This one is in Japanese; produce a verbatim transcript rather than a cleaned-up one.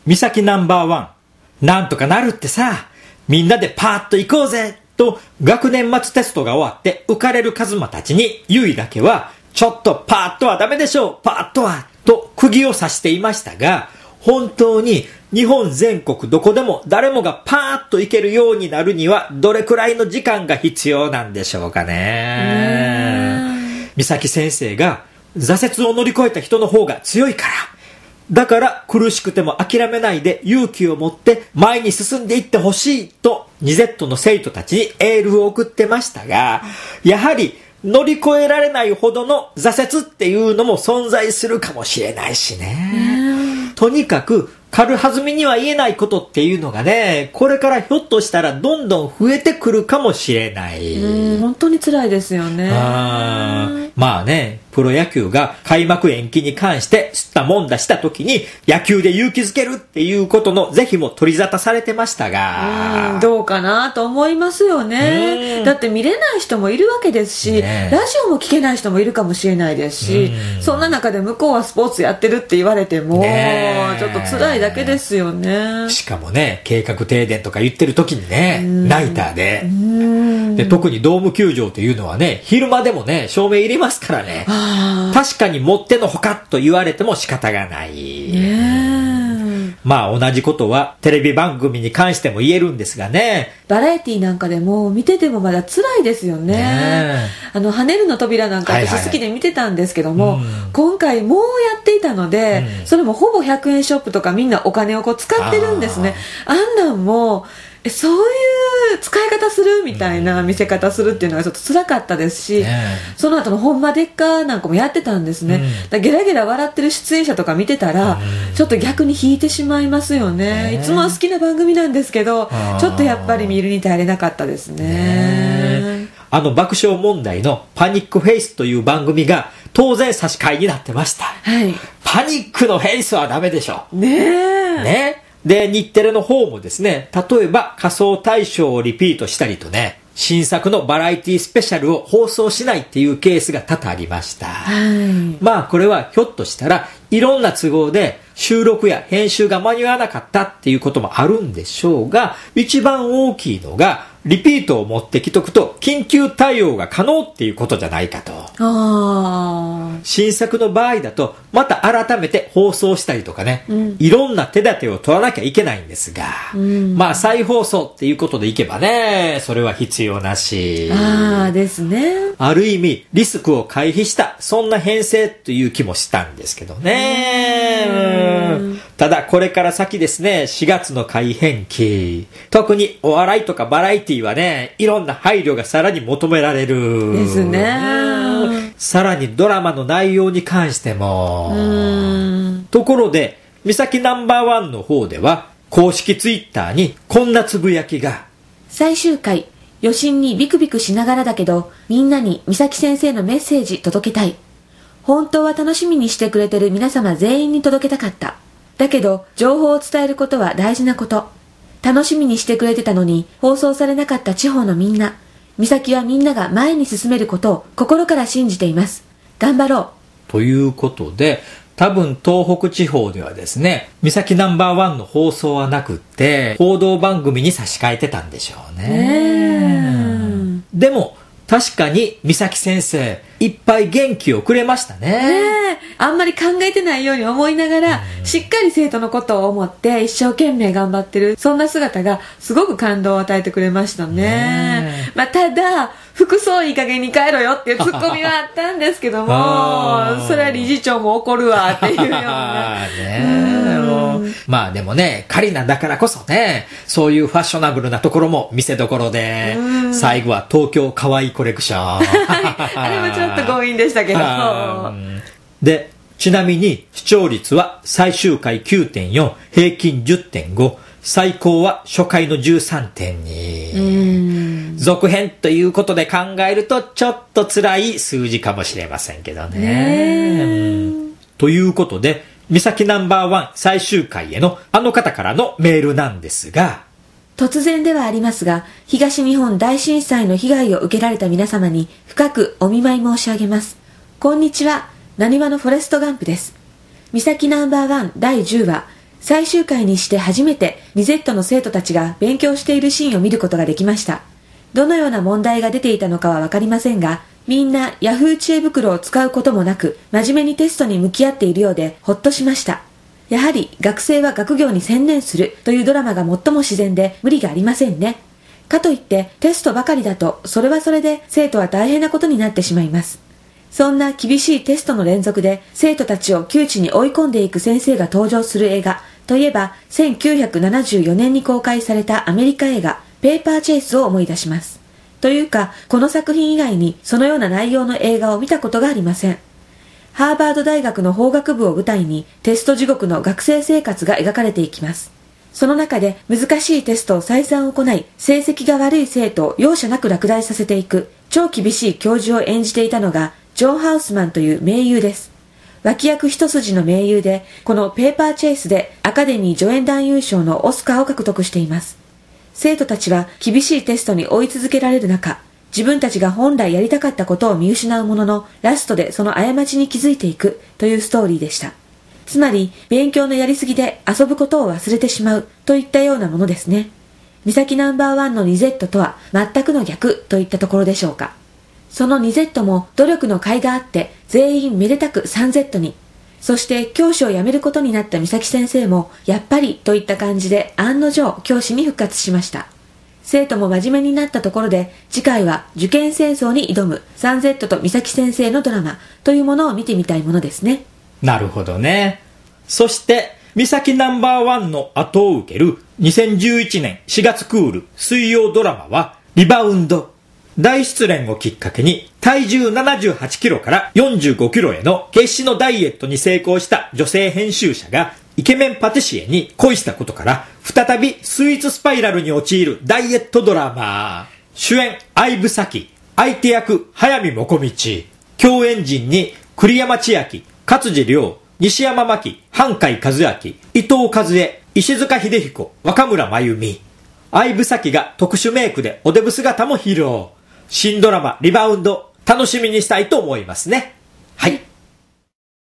美咲ナンバーワン、なんとかなるってさ、みんなでパーッと行こうぜと学年末テストが終わって浮かれるカズマたちに、ユイだけはちょっとパーッとはダメでしょう、パーッとはと釘を刺していましたが、本当に日本全国どこでも誰もがパーッと行けるようになるにはどれくらいの時間が必要なんでしょうかね。美咲先生が挫折を乗り越えた人の方が強いから、だから苦しくても諦めないで勇気を持って前に進んでいってほしいと にゼット の生徒たちにエールを送ってましたが、やはり乗り越えられないほどの挫折っていうのも存在するかもしれないしね。とにかく軽はずみには言えないことっていうのがね、これからひょっとしたらどんどん増えてくるかもしれない。 うん、本当に辛いですよね。 あまあね、プロ野球が開幕延期に関して吸ったもんだした時に野球で勇気づけるっていうことの是非も取り沙汰されてましたが、 うんどうかなと思いますよね。だって見れない人もいるわけですし、ね、ラジオも聞けない人もいるかもしれないですし、そんな中で向こうはスポーツやってるって言われても、ね、ちょっと辛いだけですよね。 しかもね、計画停電とか言ってる時にね、ナイターで、で特にドーム球場というのはね、昼間でもね照明入れますからね、確かにもってのほかと言われても仕方がない、ね、まあ同じことはテレビ番組に関しても言えるんですがね、 バラエティなんかでも見ててもまだ辛いですよ ね, ねあの跳ねるの扉なんか私好きで見てたんですけども、はいはいはい、今回もうやっていたので、うん、それもほぼひゃくえんショップとかみんなお金をこう使ってるんですね。 あ, あんなんもえそういう使い方するみたいな見せ方するっていうのがちょっと辛かったですし、ね、その後のほんまでっかなんかもやってたんですね、うん、だゲラゲラ笑ってる出演者とか見てたら、うん、ちょっと逆に引いてしまいますよ ね, ねいつもは好きな番組なんですけど、ちょっとやっぱり見るに耐えれなかったです ね, ねあの爆笑問題のパニックフェイスという番組が当然差し替えになってました、はい、パニックのフェイスはダメでしょねえねで、日テレの方もですね、例えば仮想大賞をリピートしたりとね、新作のバラエティスペシャルを放送しないっていうケースが多々ありました。はい、まあこれはひょっとしたらいろんな都合で収録や編集が間に合わなかったっていうこともあるんでしょうが、一番大きいのがリピートを持ってきとくと緊急対応が可能っていうことじゃないかと。あ新作の場合だとまた改めて放送したりとかね、うん、いろんな手立てを取らなきゃいけないんですが、うん、まあ再放送っていうことでいけばね、それは必要なし、 あですね、 ある意味リスクを回避したそんな編成という気もしたんですけどね。うんただこれから先ですね、しがつの改編期、特にお笑いとかバラエティはね、いろんな配慮がさらに求められるですね。 さらにドラマの内容に関しても、うんところで美咲ナンバーワンの方では公式ツイッターにこんなつぶやきが、 最終回余震にビクビクしながらだけどみんなに美咲先生のメッセージ届けたい。本当は楽しみにしてくれてる皆様全員に届けたかった。だけど情報を伝えることは大事なこと。楽しみにしてくれてたのに放送されなかった地方のみんな、美咲はみんなが前に進めることを心から信じています。頑張ろうということで、多分東北地方ではですね、美咲ナンバーワンの放送はなくって報道番組に差し替えてたんでしょうね。でも確かに美咲先生いっぱい元気をくれましたね。 ねえ、あんまり考えてないように思いながら、うん、しっかり生徒のことを思って一生懸命頑張ってる、そんな姿がすごく感動を与えてくれました ね, ねまあ、ただ服装いい加減に帰ろよっていうツッコミはあったんですけどもそれは理事長も怒るわっていうようなねもうまあでもね、カリナだからこそね、そういうファッショナブルなところも見せどころで、最後は東京かわいいコレクションあれもちょっと強引でしたけどで、ちなみに視聴率は最終回 きゅうてんよん、平均 じゅってんご、最高は初回の じゅうさんてんに、続編ということで考えるとちょっと辛い数字かもしれませんけど ね, ねということで、美咲ナンバーワン最終回へのあの方からのメールなんですが、 突然ではありますが、東日本大震災の被害を受けられた皆様に深くお見舞い申し上げます。こんにちは、なにわのフォレストガンプです。美咲ナンバーワンだいじゅうわ、 最終回にして初めてリゼットの生徒たちが勉強しているシーンを見ることができました。どのような問題が出ていたのかはわかりませんが、みんなヤフー知恵袋を使うこともなく真面目にテストに向き合っているようでほっとしました。やはり学生は学業に専念するというドラマが最も自然で無理がありませんね。かといってテストばかりだとそれはそれで生徒は大変なことになってしまいます。そんな厳しいテストの連続で生徒たちを窮地に追い込んでいく先生が登場する映画といえば、せんきゅうひゃくななじゅうよねんに公開されたアメリカ映画ペーパーチェイスを思い出します。というか、この作品以外にそのような内容の映画を見たことがありません。ハーバード大学の法学部を舞台にテスト地獄の学生生活が描かれていきます。その中で難しいテストを再三行い、成績が悪い生徒を容赦なく落第させていく超厳しい教授を演じていたのがジョン・ハウスマンという名優です。脇役一筋の名優で、このペーパーチェイスでアカデミー助演男優賞のオスカーを獲得しています。生徒たちは厳しいテストに追い続けられる中、自分たちが本来やりたかったことを見失うものの、ラストでその過ちに気づいていくというストーリーでした。つまり、勉強のやりすぎで遊ぶことを忘れてしまうといったようなものですね。ミサキナンバーワンのリゼットとは全くの逆といったところでしょうか。そのにゼットも努力の甲斐があって全員めでたくさんゼットに。そして教師を辞めることになったミサキ先生もやっぱりといった感じで案の定教師に復活しました。生徒も真面目になったところで次回は受験戦争に挑むさんゼットとミサキ先生のドラマというものを見てみたいものですね。 なるほどね。そしてミサキナンバーワンの後を受けるにせんじゅういちねんしがつクール水曜ドラマはリバウンド。大失恋をきっかけに体重ななじゅうはちキロからよんじゅうごキロへの決死のダイエットに成功した女性編集者がイケメンパティシエに恋したことから再びスイーツスパイラルに陥るダイエットドラマ。主演相武咲、相手役速水もこみち、共演陣に栗山千明、勝地涼、西山真希、半海和明、伊藤和恵、石塚秀彦、若村真由美。相武咲が特殊メイクでおデブ姿も披露。新ドラマリバウンド楽しみにしたいと思いますね。はい。